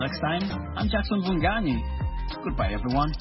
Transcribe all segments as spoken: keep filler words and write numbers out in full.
Next time, I'm Jackson Vungani. Goodbye, everyone.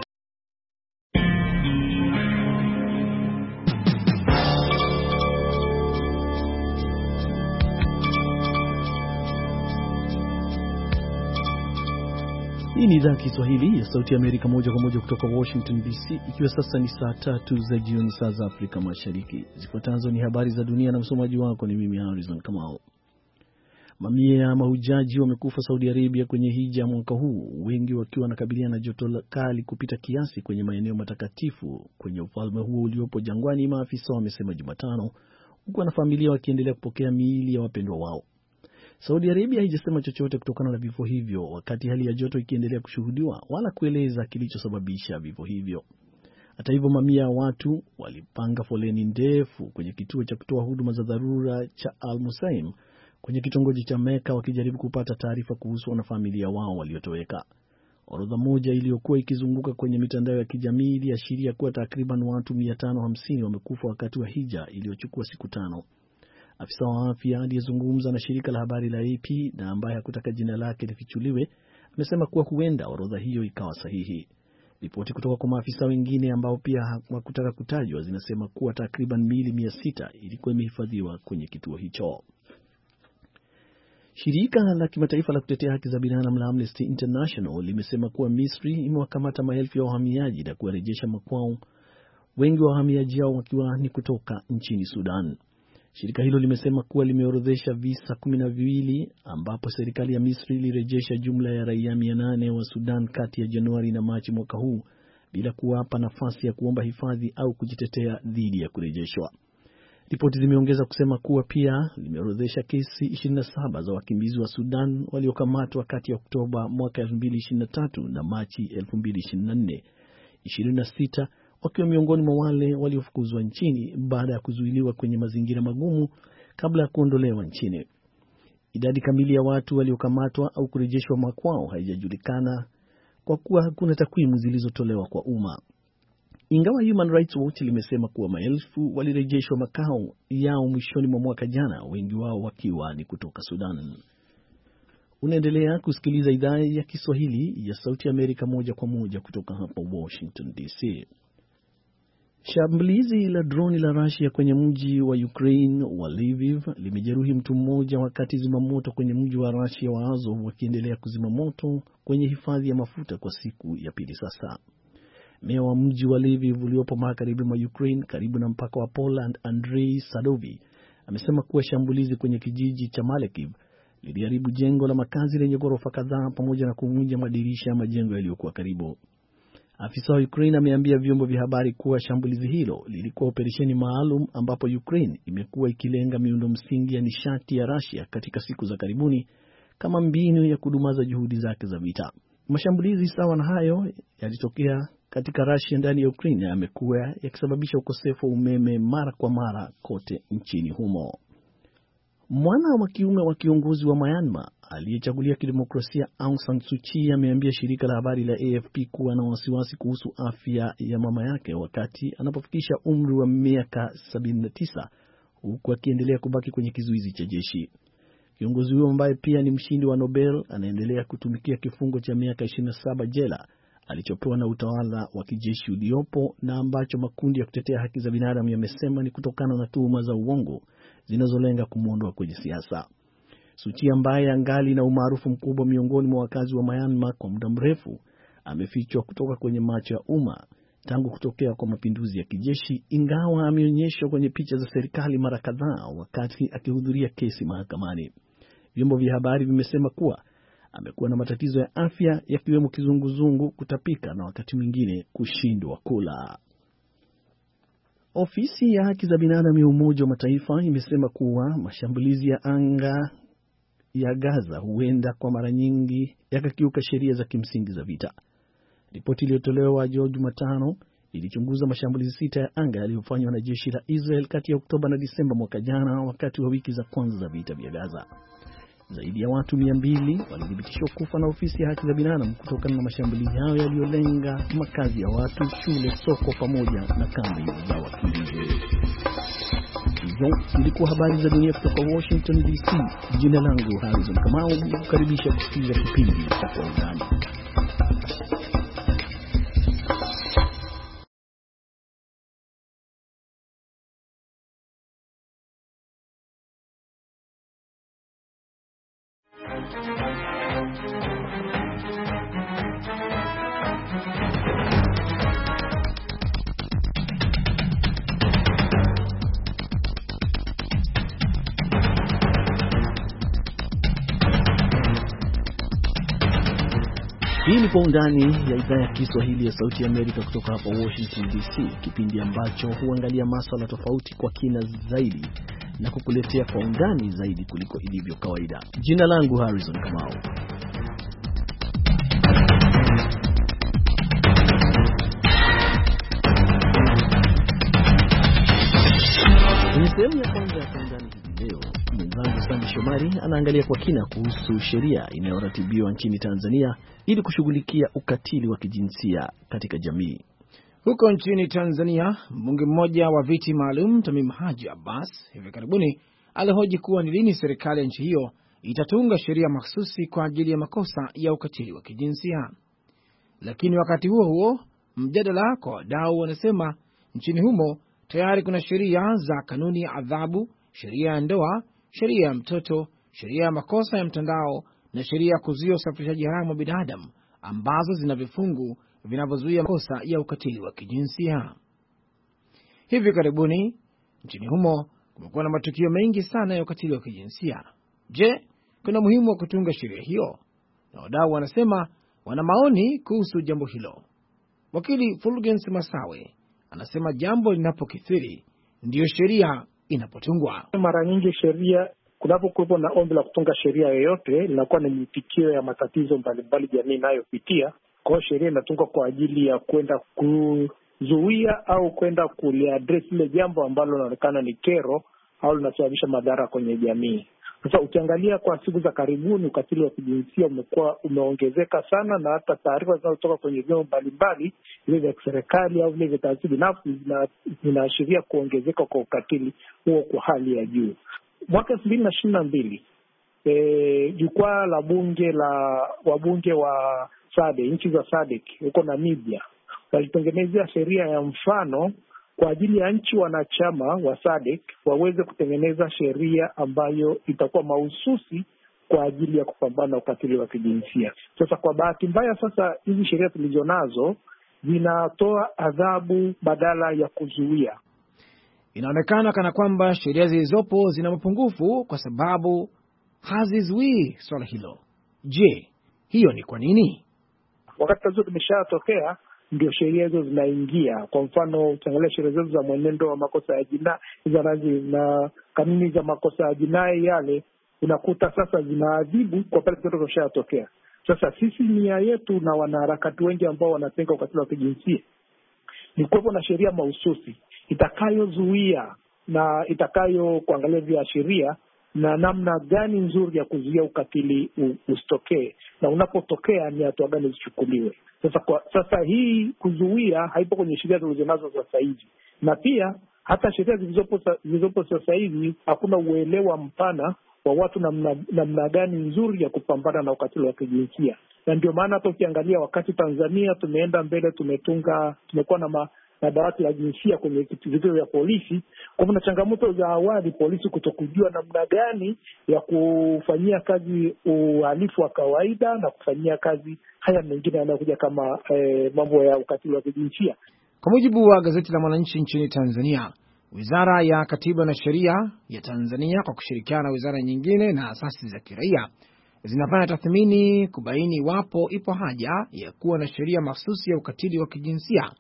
Hii ni idhaa ya Kiswahili ya Sauti ya Amerika moja kwa moja kutoka Washington D C, ikiwa sasa ni saa tatu za jioni saa za Afrika Mashariki. Zifuatazo ni habari za dunia na msomaji wako ni mimi Harrison Kamau. Mamia ya mahujaji wamekufa Saudi Arabia kwenye hija mwaka huu, wengi wakiwa wanakabiliana na joto kali kupita kiasi kwenye maeneo matakatifu kwenye ufalme huo uliopo jangwani, maafisa wamesema Jumatano, huku na familia wakiendelea kupokea miili ya wapendwa wao. Saudi Arabia haijasema chochote kutokana na vifo hivyo, wakati hali ya joto ikiendelea kushuhudiwa, wala kueleza kilichosababisha vifo hivyo. Hata hivyo, mamia ya watu walipanga foleni ndefu kwenye kituo cha kutoa huduma za dharura cha Al Musaim kwenye kitongoji cha Mecca wakijaribu kupata taarifa kuhusu wanafamilia wao waliotoweka. Orodha moja iliyokuwa ikizunguka kwenye mitandao ya kijamii iliashiria kuwa takriban watu mia tano hamsini wamekufa wakati wa hija iliyochukua siku tano. Afisa wa afya aliyezungumza na shirika la habari la A P na ambaye hakutaka jina lake lifichuliwe amesema kuwa huenda orodha hiyo ikawa sahihi. Ripoti kutoka kwa maafisa wengine ambao pia hakutaka kutajwa zinasema kuwa takriban miili mia sita ilikuwa imehifadhiwa kwenye kituo hicho. Shirika la kimataifa la kutetea haki za binadamu la Amnesty International limesema kuwa Misri imewakamata maelfu ya wahamiaji na kuwarejesha makwao, wengi wa wahamiaji hao wakiwa ni kutoka nchini Sudan. Shirika hilo limesema kuwa limeorodhesha visa kumi na viwili ambapo serikali ya Misri ilirejesha jumla ya raia mia nane wa Sudan kati ya Januari na Machi mwaka huu bila kuwapa nafasi ya kuomba hifadhi au kujitetea dhidi ya kurejeshwa. Ripoti zimeongeza kusema kuwa pia limeorodhesha kesi ishirini na saba za wakimbizi wa Sudan waliokamatwa kati ya Oktoba mwaka elfu mbili ishirini na tatu na Machi elfu mbili ishirini na nne, ishirini na sita wakiwa miongoni mwa wale waliofukuzwa nchini baada ya kuzuiliwa kwenye mazingira magumu kabla ya kuondolewa nchini. Idadi kamili ya watu waliokamatwa au kurejeshwa makwao haijajulikana kwa kuwa hakuna takwimu zilizotolewa kwa umma. Ingawa Human Rights Watch limesema kuwa maelfu walirejeshwa makao yao mwishoni mwa mwaka jana, wengi wao wakiwa ni kutoka Sudan. Unaendelea kusikiliza idhaa ya Kiswahili ya Sauti ya Amerika moja kwa moja kutoka hapa Washington D C. Shambulizi la droni la Russia kwenye mji wa Ukraine wa Lviv limejeruhi mtu mmoja wakati zimamoto kwenye mji wa Russia wa Azov wakiendelea kuzima moto kwenye hifadhi ya mafuta kwa siku ya pili sasa. Meya wa mji wa Lviv uliopo magharibi mwa Ukraine karibu na mpaka wa Poland, Andrei Sadovi, amesema kuwa shambulizi kwenye kijiji cha Malekiv liliharibu jengo la makazi lenye ghorofa kadhaa pamoja na kuvunja madirisha ya majengo yaliyokuwa karibu. Afisa wa Ukraine ameambia vyombo vya habari kuwa shambulizi hilo lilikuwa operesheni maalum ambapo Ukraine imekuwa ikilenga miundo msingi ya nishati ya Russia katika siku za karibuni kama mbinu ya kudumaza juhudi zake za vita. Mashambulizi sawa na hayo yalitokea katika Russia ndani ya Ukraine yamekuwa yakisababisha ukosefu wa umeme mara kwa mara kote nchini humo. Mwana wa kiume wa kiongozi wa Myanmar aliyechagulia kidemokrasia Aung San Suu Kyi ameambia shirika la habari la A F P kuwa na wasiwasi kuhusu afya ya mama yake wakati anapofikisha umri wa miaka sabini na tisa, huku akiendelea kubaki kwenye kizuizi cha jeshi. Kiongozi huyo ambaye pia ni mshindi wa Nobel anaendelea kutumikia kifungo cha miaka ishirini na saba jela alichopewa na utawala wa kijeshi uliopo na ambacho makundi ya kutetea haki za binadamu yamesema ni kutokana na tuhuma za uongo zinazolenga kumuondoa kwenye siasa. Suu Kyi ambaye angali na umaarufu mkubwa miongoni mwa wakazi wa Myanmar kwa muda mrefu amefichwa kutoka kwenye macho ya umma tangu kutokea kwa mapinduzi ya kijeshi, ingawa ameonyeshwa kwenye picha za serikali mara kadhaa wakati akihudhuria kesi mahakamani. Vyombo vya habari vimesema kuwa amekuwa na matatizo ya afya yakiwemo kizunguzungu, kutapika na wakati mwingine kushindwa kula. Ofisi ya haki za binadamu ya Umoja wa Mataifa imesema kuwa mashambulizi ya anga ya Gaza huenda kwa mara nyingi yakakiuka sheria za kimsingi za vita. Ripoti iliyotolewa Jumatano ilichunguza mashambulizi sita ya anga yaliyofanywa na jeshi la Israel kati ya Oktoba na Disemba mwaka jana wakati wa wiki za kwanza za vita vya Gaza. Zaidi ya watu mia mbili walithibitishwa kufa na ofisi ya haki za binadamu kutokana na mashambulizi hayo yaliyolenga makazi ya watu, shule, soko pamoja na kambi za wakimbizi. Hizo zilikuwa habari za dunia kutoka Washington D C. Jina langu Harrison Kamau, kukaribisha kusikiliza kipindi cha Kwa Undani. Hii ni Kwa Undani ya idhaa ya Kiswahili ya Sauti ya Amerika kutoka hapa Washington D C, kipindi ambacho huangalia masuala tofauti kwa kina zaidi na kukuletea kwa undani zaidi kuliko ilivyo kawaida. Jina langu Harrison Kamau. Kwenye sehemu ya kwanza ya Kwa Undani hivi leo, mwenzangu Sandi Shomari anaangalia kwa kina kuhusu sheria inayoratibiwa nchini Tanzania ili kushughulikia ukatili wa kijinsia katika jamii. Huko nchini Tanzania, mbunge mmoja wa viti maalum Tamim Haji Abbas hivi karibuni alihoji kuwa ni lini serikali ya nchi hiyo itatunga sheria mahsusi kwa ajili ya makosa ya ukatili wa kijinsia. Lakini wakati huo huo, mjadala kwa wadau wanasema nchini humo tayari kuna sheria za kanuni ya adhabu, sheria ya ndoa, sheria ya mtoto, sheria ya makosa ya mtandao na sheria ya kuzuia usafirishaji haramu wa binadamu ambazo zina vifungu vinavyozuia makosa ya ukatili wa kijinsia. Hivi karibuni nchini humo kumekuwa na matukio mengi sana ya ukatili wa kijinsia. Je, kuna muhimu wa kutunga sheria hiyo? Na wadau wanasema wana maoni kuhusu jambo hilo. Wakili Fulgens Masawe anasema jambo linapokithiri ndiyo sheria inapotungwa. Mara nyingi sheria, kunapokuwepo na ombi la kutunga sheria yoyote, linakuwa ni mitikio ya matatizo mbalimbali jamii inayopitia. Kwa hiyo sheria inatungwa kwa ajili ya kwenda kuzuia au kwenda kuliaddress ile jambo ambalo linaonekana ni kero au linasababisha madhara kwenye jamii. Sasa ukiangalia kwa siku za karibuni, ukatili wa kijinsia umekuwa umeongezeka sana, na hata taarifa zinazotoka kwenye vyombo mbalimbali vile vya serikali au vile vya taasisi binafsi zinaashiria kuongezeka kwa ukatili huo kwa hali ya juu. Mwaka elfu mbili na ishirini na mbili eh, jukwaa la bunge la wabunge wa SADC, nchi za SADC huko Namibia, walitengenezea sheria ya mfano kwa ajili ya nchi wanachama wa SADC waweze kutengeneza sheria ambayo itakuwa mahususi kwa ajili ya kupambana na ukatili wa kijinsia. Sasa kwa bahati mbaya, sasa hizi sheria tulizonazo zinatoa adhabu badala ya kuzuia. Inaonekana kana kwamba sheria zilizopo zina mapungufu kwa sababu hazizuii swala hilo. Je, hiyo ni kwa nini? Wakati tatizo limeshatokea ndio sheria hizo zinaingia. Kwa mfano, ukiangalia sheria zetu za mwenendo wa makosa ya jinai za razi na kanuni za makosa ya jinai yale, unakuta sasa zinaadhibu kwa pale tatizo limeshatokea. Sasa sisi nia yetu na wanaharakati wengi ambao wanapinga ukatili wa kijinsia ni kuwepo na sheria mahususi itakayozuia na itakayo kuangalia vya sheria na namna gani nzuri ya kuzuia ukatili usitokee, na unapotokea ni hatua gani zichukuliwe. Sasa kwa sasa hii kuzuia haipo kwenye sheria zilizonazo sasa hivi, na pia hata sheria zilizopo zilizopo sasa hivi hakuna uelewa mpana wa watu namna namna gani nzuri ya kupambana na ukatili wa kijinsia. Na ndio maana hata ukiangalia wakati Tanzania tumeenda mbele, tumetunga tumekuwa na ma, na dawati la jinsia kwenye vituo vya polisi. Kwa hivyo na changamoto za awali polisi kutokujua namna gani ya kufanyia kazi uhalifu wa kawaida na kufanyia kazi haya mengine yanayokuja kama eh, mambo ya ukatili wa kijinsia. Kwa mujibu wa gazeti la Mwananchi nchini Tanzania, Wizara ya Katiba na Sheria ya Tanzania kwa kushirikiana na wizara nyingine na asasi za kiraia zinafanya tathmini kubaini iwapo ipo haja ya kuwa na sheria mahsusi ya ukatili wa kijinsia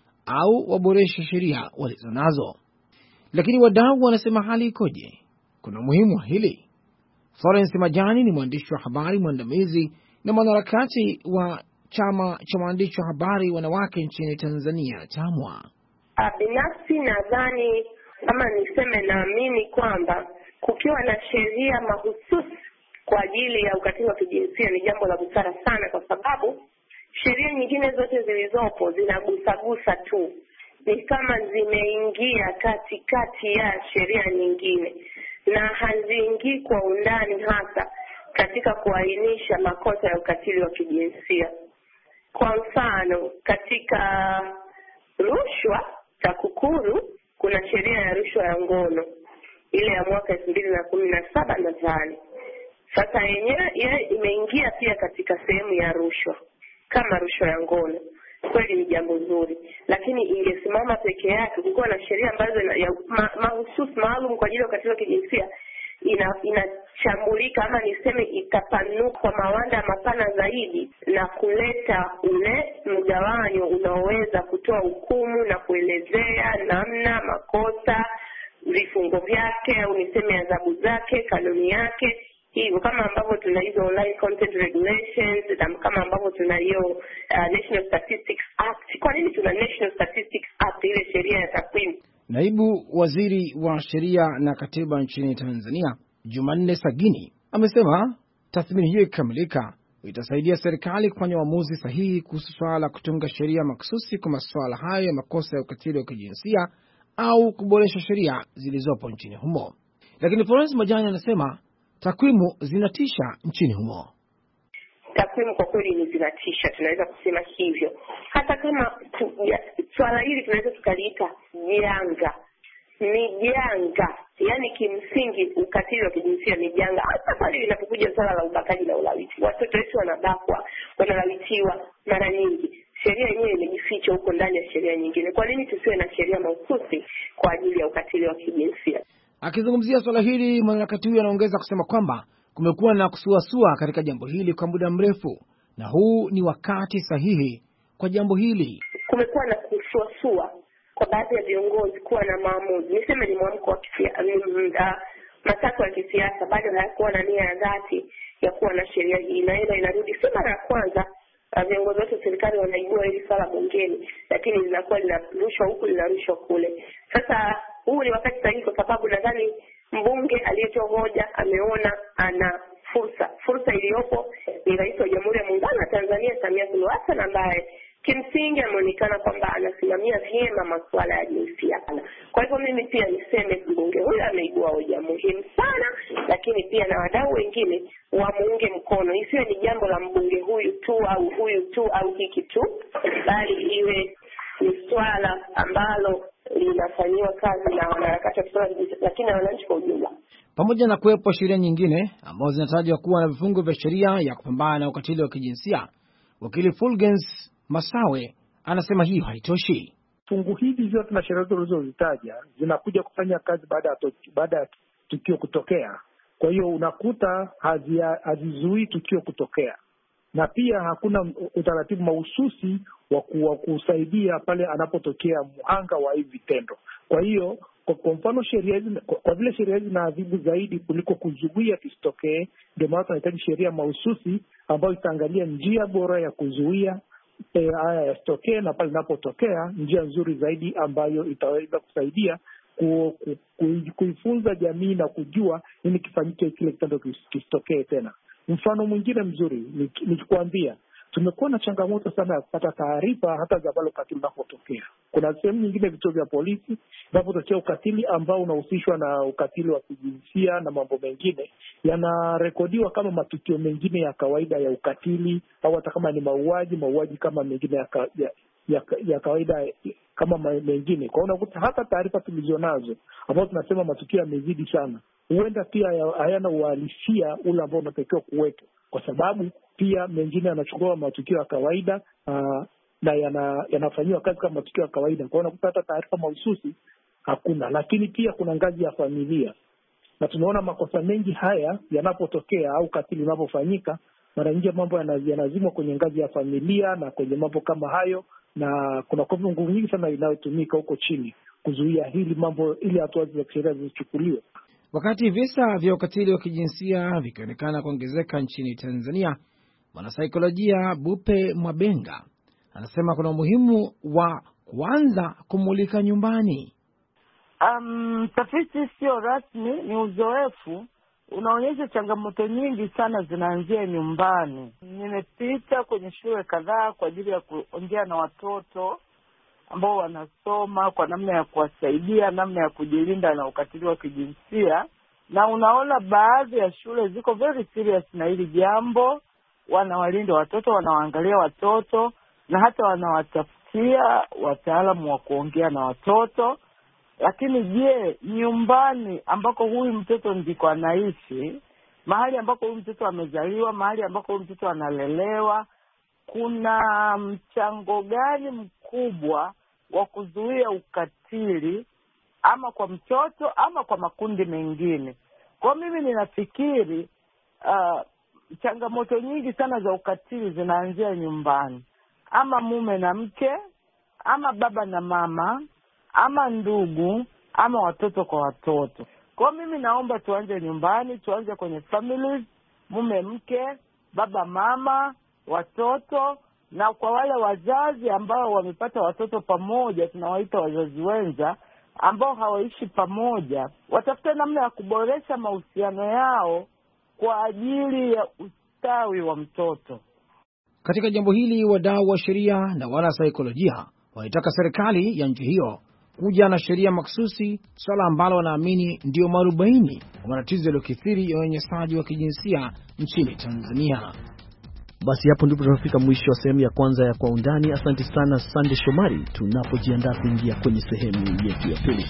au waboreshe sheria walizonazo. Lakini wadau wanasema hali ikoje? Kuna umuhimu wa hili? Florence Majani ni mwandishi wa habari mwandamizi na mwanaharakati wa chama cha waandishi wa habari wanawake nchini Tanzania, TAMWA. Binafsi nadhani kama niseme naamini kwamba kukiwa na sheria mahususi kwa ajili ya ukatili wa kijinsia ni jambo la busara sana, kwa sababu sheria nyingine zote zilizopo zinagusagusa tu, ni kama zimeingia katikati ya sheria nyingine na haziingii kwa undani hasa katika kuainisha makosa ya ukatili wa kijinsia. Kwa mfano, katika rushwa TAKUKURU kuna sheria ya rushwa ya ngono ile ya mwaka elfu mbili na kumi na saba nadhani. Sasa yenyewe imeingia pia katika sehemu ya rushwa kama rushwa ya ngono. Kweli ni jambo zuri, lakini ingesimama peke yake. Kulikuwa na sheria ambazo ma, mahususi maalum kwa ajili ya ukatili wa kijinsia, ina inachambulika ama niseme itapanuka mawanda mapana zaidi na kuleta ule mgawanyo unaoweza kutoa hukumu na kuelezea namna makosa, vifungo vyake au niseme adhabu zake, kanuni yake. Hivyo kama ambavyo tuna hizo online content regulations, kama ambavyo tuna hiyo uh, National Statistics Act. Kwa nini tuna National Statistics Act, ile sheria ya takwimu? Naibu Waziri wa Sheria na Katiba nchini Tanzania, Jumanne Sagini, amesema tathmini hiyo ikikamilika itasaidia serikali kufanya uamuzi sahihi kuhusu swala la kutunga sheria makhsusi kwa masuala hayo ya makosa ya ukatili wa kijinsia au kuboresha sheria zilizopo nchini humo. Lakini Florence Majani anasema takwimu zinatisha nchini humo. Takwimu kwa kweli ni zinatisha, tunaweza kusema hivyo. Hata kama tu, swala hili tunaweza tukaliita janga. Ni janga. Yaani kimsingi ukatili wa kijinsia ni janga. Hata pale linapokuja swala la ubakaji na ulawiti. Watoto wetu wanabakwa, wanalawitiwa mara nyingi. Sheria yenyewe imejificha huko ndani ya sheria nyingine. Kwa nini tusiwe na sheria mahususi kwa ajili ya ukatili wa kijinsia? Akizungumzia swala hili, mwanaharakati huyu anaongeza kusema kwamba kumekuwa na kusuasua katika jambo hili kwa muda mrefu, na huu ni wakati sahihi kwa jambo hili. Kumekuwa na kusuasua kwa baadhi ya viongozi kuwa na maamuzi. Niseme ni mwamko wa kisiasa, matakwa ya kisiasa bado hayakuwa na nia ya dhati ya kuwa na sheria hii. Inaenda inarudi, si mara ya kwanza viongozi wote serikali wanaibua hili swala bungeni, lakini linakuwa linarushwa huku linarushwa kule. Sasa huu ni wakati sahihi kwa sababu nadhani mbunge aliyetoa hoja ameona ana fursa. Fursa iliyopo ni Rais wa Jamhuri ya Muungano wa Tanzania Samia Suluhu Hassan, ambaye kimsingi ameonekana kwamba anasimamia vyema masuala ya jinsia. Kwa hivyo mimi pia niseme mbunge huyu ameibua hoja muhimu sana, lakini pia na wadau wengine wamuunge mkono. Isiwe ni jambo la mbunge huyu tu au huyu tu au hiki tu, bali iwe ni swala ambalo linafanywa kazi na wanaharakati wa swala hili, lakini na wananchi kwa ujumla. Pamoja na kuwepo sheria nyingine ambazo zinatajwa kuwa na vifungu vya sheria ya kupambana na ukatili wa kijinsia, wakili Fulgens Masawe anasema hiyo haitoshi. Fungu hizi zote na sheria zilizozitaja zinakuja kufanya kazi baada ya baada ya tukio kutokea. Kwa hiyo unakuta hazizuii tukio kutokea, na pia hakuna utaratibu mahususi wa kusaidia pale anapotokea mhanga wa hivi vitendo. Kwa hiyo kwa, kwa mfano sheria hizi, kwa, kwa vile sheria hizi zinaadhibu zaidi kuliko kuzuia kisitokee, ndio maana tunahitaji sheria mahususi ambayo itaangalia njia bora ya kuzuia haya e, yasitokee, na pale inapotokea njia nzuri zaidi ambayo itaweza kusaidia ku, ku, ku, kuifunza jamii na kujua nini kifanyike kile kitendo kisitokee tena. Mfano mwingine mzuri nikikwambia, tumekuwa na changamoto sana ya kupata taarifa hata za pale ukatili unapotokea. Kuna sehemu nyingine vituo vya polisi vinapotokea ukatili ambao unahusishwa na ukatili wa kijinsia na mambo mengine, yanarekodiwa kama matukio mengine ya kawaida ya ukatili, au hata kama ni mauaji, mauaji kama mengine ya, ka, ya, ya, ya kawaida kama mengine. Kwa hiyo unakuta hata taarifa tulizonazo ambazo tunasema matukio yamezidi sana, huenda pia hayana uhalisia ule ambao unatakiwa kuwepo, kwa sababu pia mengine yanachukua matukio ya kawaida uh, na yana, yanafanyiwa kazi kama matukio ya kawaida. Kwa hiyo unakuta hata taarifa mahususi hakuna. Lakini pia kuna ngazi ya familia, na tunaona makosa mengi haya yanapotokea au katili unapofanyika, mara nyingi mambo yanazimwa kwenye ngazi ya familia na kwenye mambo kama hayo, na kuna kwa nguvu nyingi sana inayotumika huko chini kuzuia hili mambo ili hatua za kisheria zichukuliwe. Wakati visa vya ukatili wa kijinsia vikionekana kuongezeka nchini Tanzania, mwanasaikolojia Bupe Mwabenga anasema kuna umuhimu wa kuanza kumulika nyumbani. Um, tafiti sio rasmi, ni uzoefu unaonyesha changamoto nyingi sana zinaanzia nyumbani. Nimepita kwenye shule kadhaa kwa ajili ya kuongea na watoto ambao wanasoma kwa namna ya kuwasaidia, namna ya kujilinda na ukatili wa kijinsia, na unaona baadhi ya shule ziko very serious na hili jambo. Wanawalinda watoto, wanawaangalia watoto, na hata wanawatafutia wataalamu wa kuongea na watoto. Lakini je, nyumbani ambako huyu mtoto ndiko anaishi, mahali ambako huyu mtoto amezaliwa, mahali ambako huyu mtoto analelewa, kuna mchango gani mkubwa wa kuzuia ukatili ama kwa mtoto ama kwa makundi mengine? Kwa mimi ninafikiri uh, changamoto nyingi sana za ukatili zinaanzia nyumbani, ama mume na mke, ama baba na mama, ama ndugu, ama watoto kwa watoto. Kwa mimi naomba tuanze nyumbani, tuanze kwenye families, mume mke, baba mama, watoto, na kwa wale wazazi ambao wamepata watoto pamoja, tunawaita wazazi wenza, ambao hawaishi pamoja, watafute namna ya kuboresha mahusiano yao kwa ajili ya ustawi wa mtoto. Katika jambo hili, wadau wa sheria na wana saikolojia wanataka serikali ya nchi hiyo kuja na sheria maksusi, swala ambalo wanaamini ndio marubaini wa matatizo yaliyokithiri ya unyanyasaji wa kijinsia nchini Tanzania. Basi hapo ndipo tunafika mwisho wa sehemu ya kwanza ya Kwa Undani. Asante sana Sande Shomari, tunapojiandaa kuingia kwenye sehemu yetu ya pili.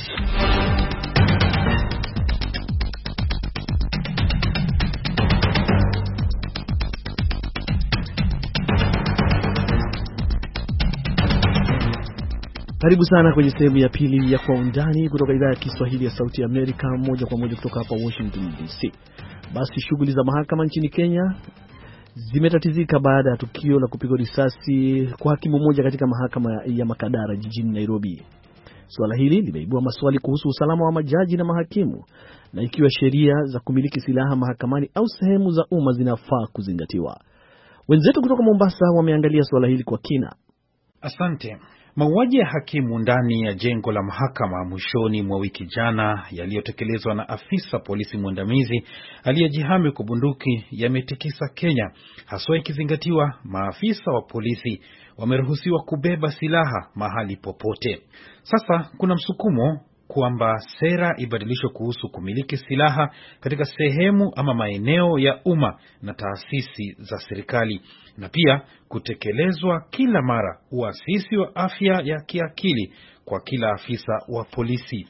Karibu sana kwenye sehemu ya pili ya Kwa Undani kutoka idhaa ya Kiswahili ya Sauti ya Amerika, moja kwa moja kutoka hapa Washington D C. Basi shughuli za mahakama nchini Kenya zimetatizika baada ya tukio la kupigwa risasi kwa hakimu mmoja katika mahakama ya Makadara jijini Nairobi. Suala hili limeibua maswali kuhusu usalama wa majaji na mahakimu, na ikiwa sheria za kumiliki silaha mahakamani au sehemu za umma zinafaa kuzingatiwa. Wenzetu kutoka Mombasa wameangalia suala hili kwa kina. Asante. Mauaji ya hakimu ndani ya jengo la mahakama mwishoni mwa wiki jana, yaliyotekelezwa na afisa polisi mwandamizi aliyejihami kwa bunduki, yametikisa Kenya, haswa ikizingatiwa maafisa wa polisi wameruhusiwa kubeba silaha mahali popote. Sasa kuna msukumo kwamba sera ibadilishwe kuhusu kumiliki silaha katika sehemu ama maeneo ya umma na taasisi za serikali, na pia kutekelezwa kila mara uasisi wa afya ya kiakili kwa kila afisa wa polisi.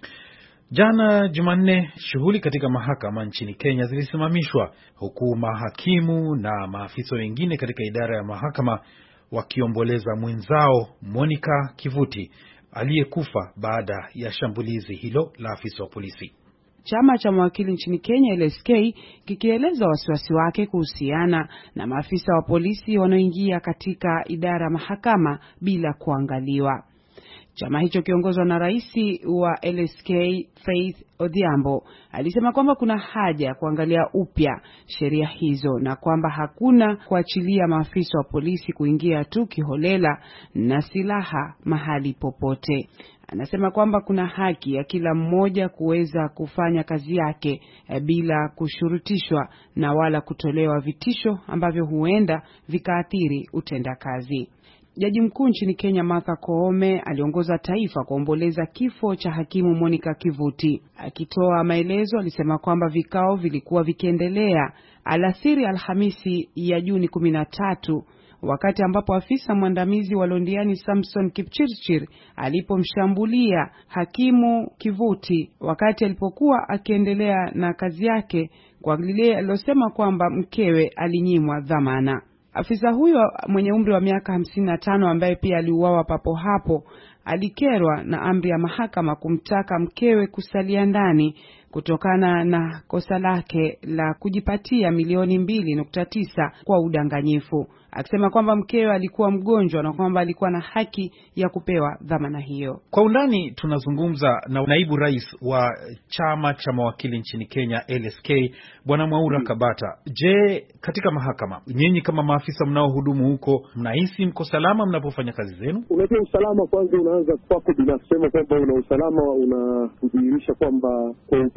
Jana Jumanne, shughuli katika mahakama nchini Kenya zilisimamishwa, huku mahakimu na maafisa wengine katika idara ya mahakama wakiomboleza mwenzao Monica Kivuti aliyekufa baada ya shambulizi hilo la afisa wa polisi. Chama cha mawakili nchini Kenya L S K kikieleza wasiwasi wake kuhusiana na maafisa wa polisi wanaoingia katika idara mahakama bila kuangaliwa. Chama hicho kiongozwa na rais wa L S K Faith Odhiambo alisema kwamba kuna haja ya kuangalia upya sheria hizo na kwamba hakuna kuachilia maafisa wa polisi kuingia tu kiholela na silaha mahali popote. Anasema kwamba kuna haki ya kila mmoja kuweza kufanya kazi yake e, bila kushurutishwa na wala kutolewa vitisho ambavyo huenda vikaathiri utendakazi. Jaji mkuu nchini Kenya Martha Koome aliongoza taifa kuomboleza kifo cha hakimu Monica Kivuti. Akitoa maelezo, alisema kwamba vikao vilikuwa vikiendelea alasiri Alhamisi ya Juni kumi na tatu, wakati ambapo afisa mwandamizi wa Londiani Samson Kipchirchir alipomshambulia hakimu Kivuti wakati alipokuwa akiendelea na kazi yake kwa lile alilosema kwamba mkewe alinyimwa dhamana. Afisa huyo mwenye umri wa miaka hamsini na tano ambaye pia aliuawa papo hapo alikerwa na amri ya mahakama kumtaka mkewe kusalia ndani kutokana na kosa lake la kujipatia milioni mbili nukta tisa kwa udanganyifu, akisema kwamba mkewe alikuwa mgonjwa na kwamba alikuwa na haki ya kupewa dhamana hiyo. Kwa undani tunazungumza na naibu rais wa chama cha mawakili nchini Kenya L S K, Bwana Mwaura Kabata. Je, katika mahakama nyinyi kama maafisa mnaohudumu huko, mnahisi mko salama mnapofanya kazi zenu? Unajua, usalama kwanza unaanza kwako binafsi, kwamba una usalama unakudhihirisha kwamba kwa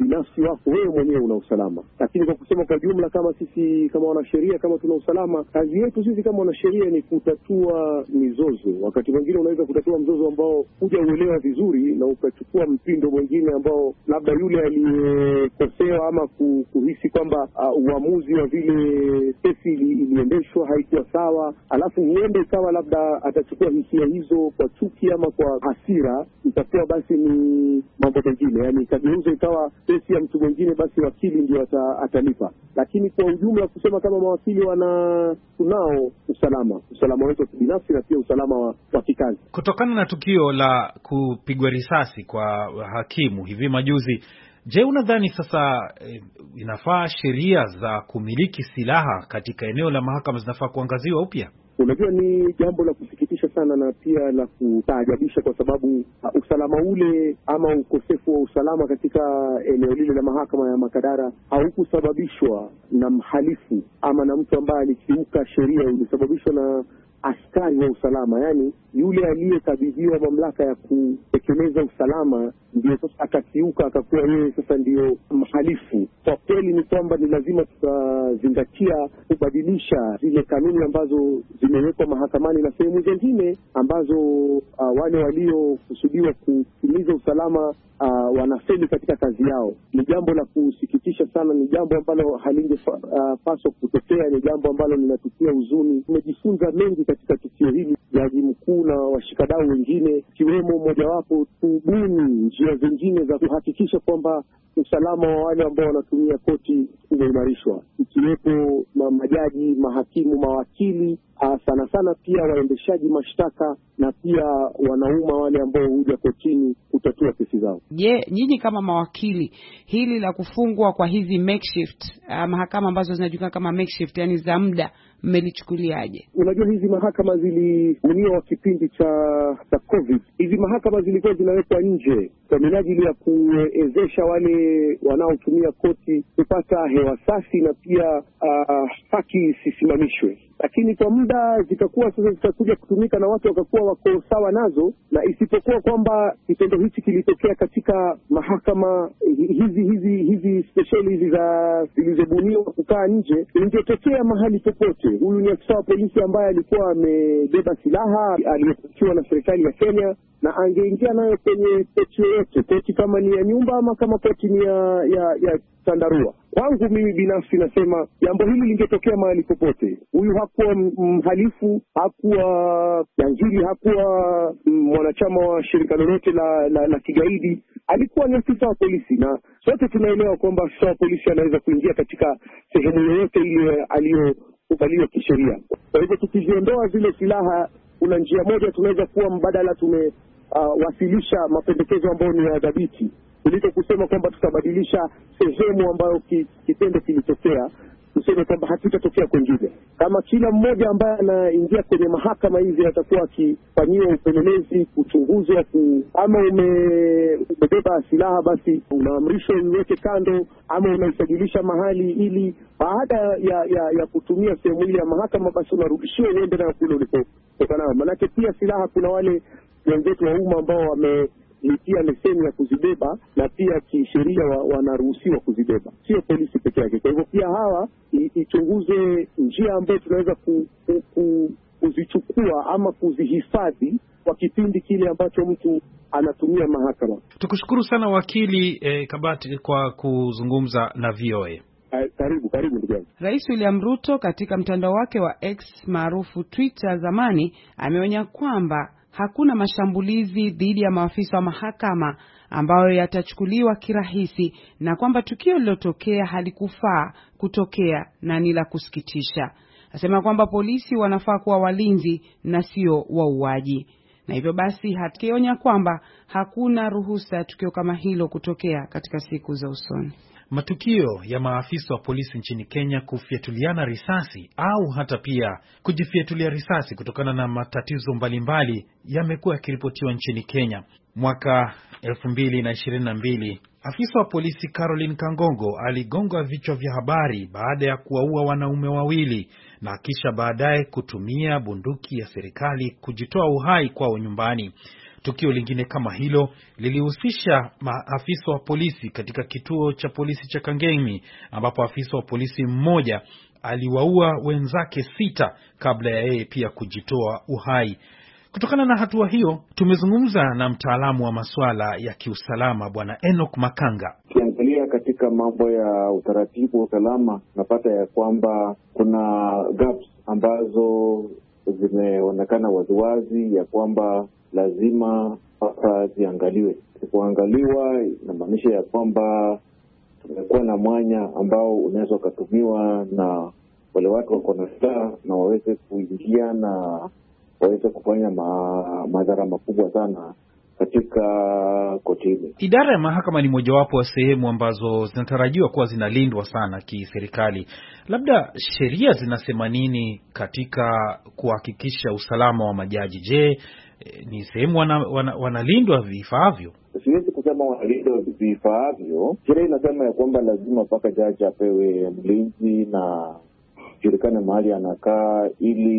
binafsi wako wewe mwenyewe una usalama. Lakini kwa kusema kwa jumla, kama sisi kama wanasheria, kama tuna usalama, kazi yetu sisi kama wanasheria ni kutatua mizozo. Wakati mwingine unaweza kutatua mzozo ambao hujauelewa vizuri na ukachukua mpindo mwingine ambao labda yule aliyekosewa ama kuhisi kwamba uh, uamuzi wa vile kesi iliendeshwa haikuwa sawa, alafu huende ikawa labda atachukua hisia hizo kwa chuki ama kwa hasira, itakuwa basi ni mambo mengine, yani ikageuza ikawa kesi ya mtu mwingine, basi wakili ndio ata, atalipa. Lakini kwa ujumla kusema kama mawakili wana tunao usalama, usalama wetu binafsi na pia usalama wa, wa kikazi. Kutokana na tukio la kupigwa risasi kwa hakimu hivi majuzi, je, unadhani sasa eh, inafaa sheria za kumiliki silaha katika eneo la mahakama zinafaa kuangaziwa upya? Unajua, ni jambo la kusikitisha sana na pia la kutaajabisha, kwa sababu uh, usalama ule ama ukosefu wa usalama katika eneo lile la mahakama ya Makadara haukusababishwa na mhalifu ama na mtu ambaye alikiuka sheria, ulisababishwa na askari wa usalama, yani yule aliyekabidhiwa mamlaka ya kutekeleza usalama ndio sasa akakiuka, akakuwa yeye sasa ndio mhalifu. Kwa kweli ni kwamba ni lazima tukazingatia kubadilisha zile kanuni ambazo zimewekwa mahakamani na sehemu zingine ambazo uh, wale waliokusudiwa kutimiza usalama uh, wanafeli katika kazi yao. Ni jambo la kusikitisha sana, ni jambo ambalo halingepaswa uh, kutokea, ni jambo ambalo linatutia huzuni. Tumejifunza mengi katika tukio hili. Jaji mkuu na washikadau wengine kiwemo mojawapo kubuni njia zingine za kuhakikisha kwamba usalama wa wale ambao wanatumia koti umeimarishwa, ikiwepo majaji, mahakimu, mawakili, uh, sana sana pia waendeshaji mashtaka na pia wanauma wale ambao huja kotini kutatua kesi zao. Je, nyinyi kama mawakili, hili la kufungwa kwa hizi makeshift uh, mahakama ambazo zinajulikana kama makeshift, yani za muda, mmelichukuliaje? Unajua, hizi mahakama zilibuniwa kipindi cha cha COVID. Hizi mahakama zilikuwa zinawekwa nje kwa minajili ya kuwezesha wale wanaotumia koti kupata hewa safi na pia uh, haki isisimamishwe. Lakini kwa muda zikakuwa sasa zitakuja kutumika na watu wakakuwa wako sawa nazo, na isipokuwa kwamba kitendo hichi kilitokea katika mahakama hizi hizi hizi special hizi za zilizobuniwa kukaa nje, ingetokea mahali popote. Huyu ni afisa wa polisi ambaye alikuwa amebeba silaha aliyokuwa na serikali ya Kenya, na angeingia nayo kwenye koti yoyote, koti kama ni ya nyumba ama kama koti ni ya ya, ya Tandarua. Kwangu mimi binafsi nasema jambo hili lingetokea mahali popote. Huyu hakuwa mhalifu, hakuwa jangili, hakuwa mwanachama wa shirika lolote la, la, la kigaidi. Alikuwa ni afisa wa polisi, na sote tunaelewa kwamba afisa wa polisi anaweza kuingia katika sehemu yoyote ile aliyokubaliwa kisheria. Kwa hivyo tukiziondoa zile silaha, kuna njia moja tunaweza kuwa mbadala. Tumewasilisha uh, mapendekezo ambayo ni ya dhabiti kuliko kusema kwamba tutabadilisha sehemu ambayo kitendo kilitokea, tuseme kwamba hakitatokea kwingine. Kama kila mmoja ambaye anaingia kwenye mahakama hizi atakuwa akifanyiwa upelelezi, kuchunguzwa, ku, ama umebeba silaha basi unaamrishwa uiweke kando ama unaisajilisha mahali, ili baada ya ya, ya kutumia sehemu ile ya mahakama basi unarudishiwa uende nayo kule ulipotoka nayo. Manake pia silaha kuna wale wenzetu wa umma ambao wame lipia leseni ya kuzibeba na pia kisheria wa, wanaruhusiwa kuzibeba, sio polisi peke yake. Kwa hivyo pia hawa ichunguzwe njia ambayo tunaweza ku, ku, ku, kuzichukua ama kuzihifadhi kwa kipindi kile ambacho mtu anatumia mahakama. Tukushukuru sana wakili eh, Kabati kwa kuzungumza na V O A. Karibu, karibu ndugu yangu. Rais William Ruto katika mtandao wake wa X maarufu Twitter zamani ameonya kwamba hakuna mashambulizi dhidi ya maafisa wa mahakama ambayo yatachukuliwa kirahisi, na kwamba tukio lilotokea halikufaa kutokea na ni la kusikitisha. Asema kwamba polisi wanafaa kuwa walinzi na sio wauaji, na hivyo basi hakionya kwamba hakuna ruhusa ya tukio kama hilo kutokea katika siku za usoni. Matukio ya maafisa wa polisi nchini Kenya kufiatuliana risasi au hata pia kujifiatulia risasi kutokana na matatizo mbalimbali yamekuwa yakiripotiwa nchini Kenya. Mwaka elfu mbili na ishirini na mbili, afisa wa polisi Caroline Kangongo aligonga vichwa vya habari baada ya kuwaua wanaume wawili na kisha baadaye kutumia bunduki ya serikali kujitoa uhai kwao nyumbani. Tukio lingine kama hilo lilihusisha maafisa wa polisi katika kituo cha polisi cha Kangemi, ambapo afisa wa polisi mmoja aliwaua wenzake sita kabla ya yeye pia kujitoa uhai. Kutokana na hatua hiyo, tumezungumza na mtaalamu wa masuala ya kiusalama Bwana Enoch Makanga. Ukiangalia katika mambo ya utaratibu wa usalama, napata ya kwamba kuna gaps ambazo zimeonekana waziwazi ya kwamba lazima hapa ziangaliwe. Kuangaliwa inamaanisha ya kwamba tumekuwa na mwanya ambao unaweza ukatumiwa na wale watu wako na silaha na waweze kuingia na waweze kufanya ma, madhara makubwa sana katika kotini. Idara ya mahakama ni mojawapo wa sehemu ambazo zinatarajiwa kuwa zinalindwa sana kiserikali. Labda sheria zinasema nini katika kuhakikisha usalama wa majaji? Je, ni sehemu wanalindwa wana, wana vifaavyo? Siwezi kusema wanalindwa vifaavyo. Sheria inasema ya kwamba lazima mpaka jaji apewe mlinzi na julikane mahali anakaa,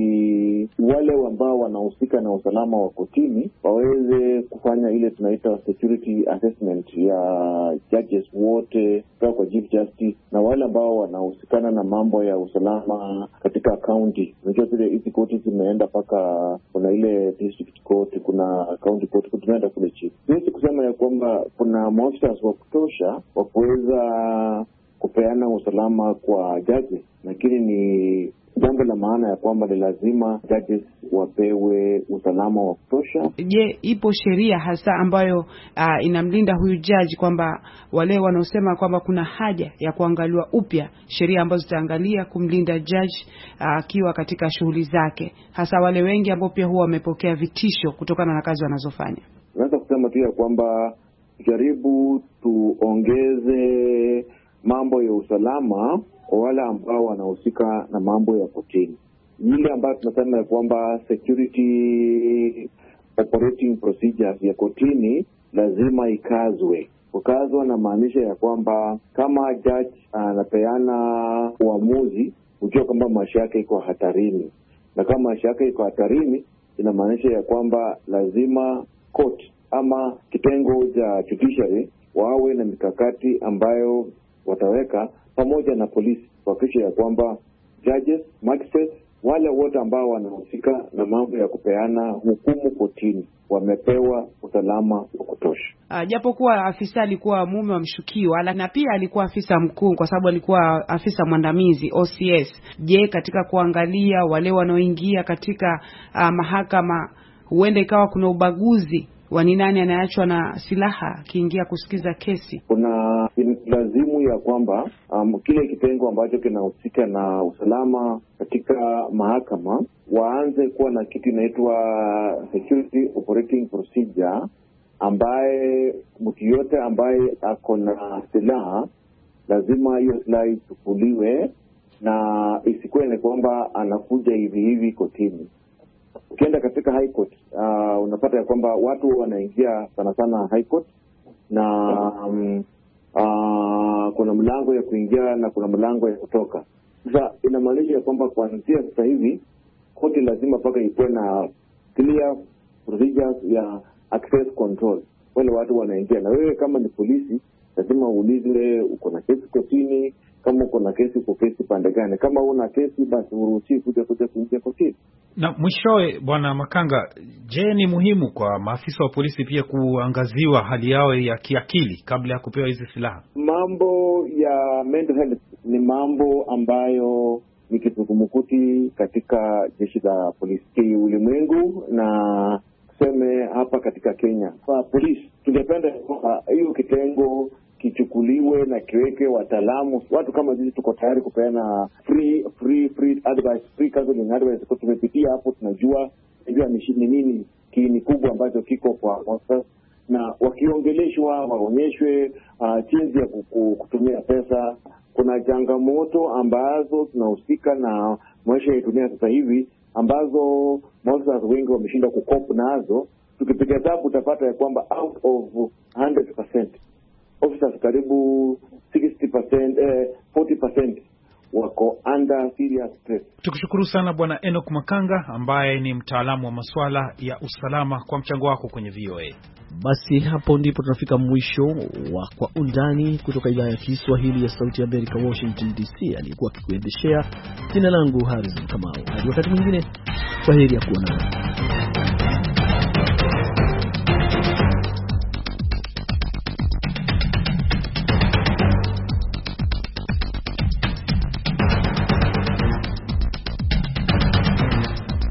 ili wale ambao wanahusika na usalama wa kotini waweze kufanya ile tunaita security assessment ya judges wote kwa Chief Justice na wale ambao wanahusikana na mambo ya usalama katika county. Unajua vile hizi koti zimeenda paka kuna ile district court, kuna county court, tumeenda kule chief. Siwezi kusema ya kwamba kuna maafisa wa kutosha wa kuweza kupeana usalama kwa judges, lakini ni jambo la maana ya kwamba ni lazima judges wapewe usalama wa kutosha. Je, ipo sheria hasa ambayo uh, inamlinda huyu judge, kwamba wale wanaosema kwamba kuna haja ya kuangaliwa upya sheria ambazo zitaangalia kumlinda judge akiwa uh, katika shughuli zake, hasa wale wengi ambao pia huwa wamepokea vitisho kutokana na kazi wanazofanya? Naweza kusema tu ya kwamba jaribu tuongeze mambo ya usalama kwa wale ambao wanahusika na mambo ya kotini. Ile ambayo tunasema ya kwamba security operating procedures ya kotini lazima ikazwe. Ukazwa na maanisha ya kwamba kama judge anapeana uamuzi, ujue kwamba maisha yake iko hatarini. Na kama maisha yake iko hatarini, inamaanisha ya kwamba lazima court ama kitengo cha judiciary wawe na mikakati ambayo wataweka pamoja na polisi kuhakikisha ya kwamba judges, magistrates, wale wote ambao wanahusika na mambo ya kupeana hukumu kotini wamepewa usalama wa kutosha. Uh, japo kuwa afisa alikuwa mume wa mshukiwa na pia alikuwa afisa mkuu kwa sababu alikuwa afisa mwandamizi O C S. Je, katika kuangalia wale wanaoingia katika uh, mahakama huenda ikawa kuna ubaguzi wa ni nani anaachwa na silaha akiingia kusikiza kesi? Kuna lazimu ya kwamba um, kile kitengo ambacho kinahusika na usalama katika mahakama waanze kuwa na kitu inaitwa security operating procedure, ambaye mtu yote ambaye ako na silaha lazima hiyo silaha ichukuliwe na isikuwe ni kwamba anakuja hivi hivi kotini. Ukienda katika high court uh, unapata ya kwamba watu wanaingia sana sana high court na um, uh, kuna mlango ya kuingia na kuna mlango ya kutoka. Sasa inamaanisha ya kwamba kuanzia sasa hivi koti lazima paka ikuwe na clear procedures ya access control. Wale watu wanaingia, na wewe kama ni polisi lazima uulizwe uko na kesi kotini. Kama uko na kesi, uko kesi pande gani? Kama una kesi, basi uruhusi kuja kuja kuingia kotini. Na mwishowe, Bwana Makanga, je, ni muhimu kwa maafisa wa polisi pia kuangaziwa hali yao ya kiakili kabla ya kupewa hizi silaha? Mambo ya mental health ni mambo ambayo ni kizungumkuti katika jeshi la polisi ulimwengu, na tuseme hapa katika Kenya. Kwa polisi tungependa hiyo kitengo kichukuliwe na kiweke wataalamu. Watu kama sisi tuko tayari kupeana free free free advice, free counseling advice. Kwa tumepitia hapo, tunajua tunajua ni nini kiini kubwa ambacho kiko kwa wasa, na wakiongeleshwa waonyeshwe uh, jinsi ya kutumia pesa. Kuna changamoto ambazo tunahusika na maisha ya dunia sasa hivi ambazo maafisa wengi wameshinda kukopa nazo. Tukipiga hesabu utapata ya kwamba out of one hundred percent officers karibu sixty percent, eh, forty percent wako under serious stress. Tukushukuru sana Bwana Enoch Makanga ambaye ni mtaalamu wa masuala ya usalama kwa mchango wako kwenye V O A. Basi hapo ndipo tunafika mwisho wa Kwa Undani kutoka idhaa ya Kiswahili ya Sauti ya Amerika, Washington D C. Alikuwa akikuendeshea, jina langu Harrison Kamau. Hadi wakati mwingine, kwaheri ya kuonana.